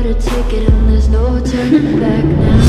a ticket and there's no turning back now.